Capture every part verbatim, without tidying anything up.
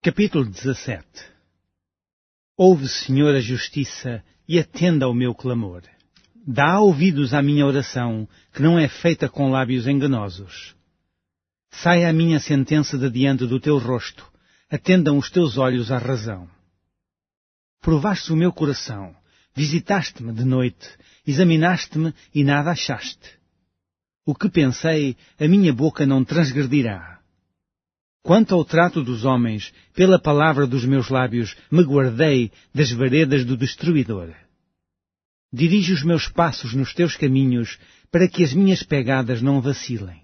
Capítulo dezassete. Ouve, Senhor, a justiça e atenda ao meu clamor. Dá ouvidos à minha oração, que não é feita com lábios enganosos. Saia a minha sentença de diante do teu rosto, atendam os teus olhos à razão. Provaste o meu coração, visitaste-me de noite, examinaste-me e nada achaste. O que pensei, a minha boca não transgredirá. Quanto ao trato dos homens, pela palavra dos meus lábios, me guardei das veredas do destruidor. Dirige os meus passos nos teus caminhos, para que as minhas pegadas não vacilem.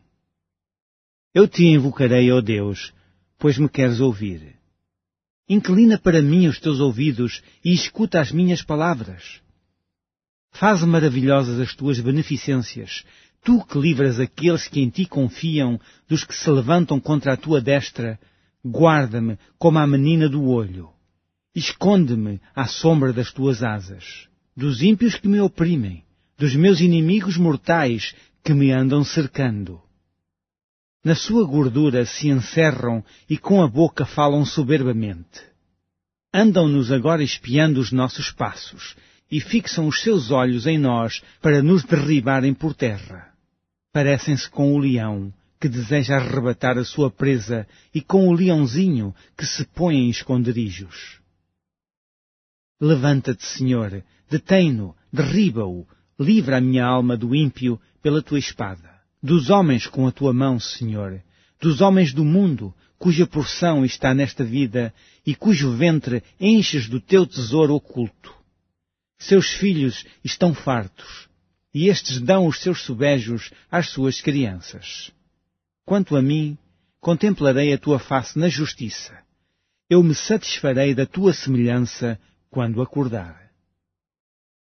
Eu te invocarei, ó Deus, pois me queres ouvir. Inclina para mim os teus ouvidos e escuta as minhas palavras. Faze maravilhosas as tuas beneficências, tu que livras aqueles que em ti confiam dos que se levantam contra a tua destra, guarda-me como a menina do olho. Esconde-me à sombra das tuas asas, dos ímpios que me oprimem, dos meus inimigos mortais que me andam cercando. Na sua gordura se encerram e com a boca falam soberbamente. Andam-nos agora espiando os nossos passos e fixam os seus olhos em nós para nos derribarem por terra. Parecem-se com o leão, que deseja arrebatar a sua presa, e com o leãozinho, que se põe em esconderijos. Levanta-te, Senhor, detém-no, derriba-o, livra a minha alma do ímpio pela tua espada. Dos homens com a tua mão, Senhor, dos homens do mundo, cuja porção está nesta vida, e cujo ventre enches do teu tesouro oculto. Seus filhos estão fartos, e estes dão os seus sobejos às suas crianças. Quanto a mim, contemplarei a tua face na justiça. Eu me satisfarei da tua semelhança quando acordar.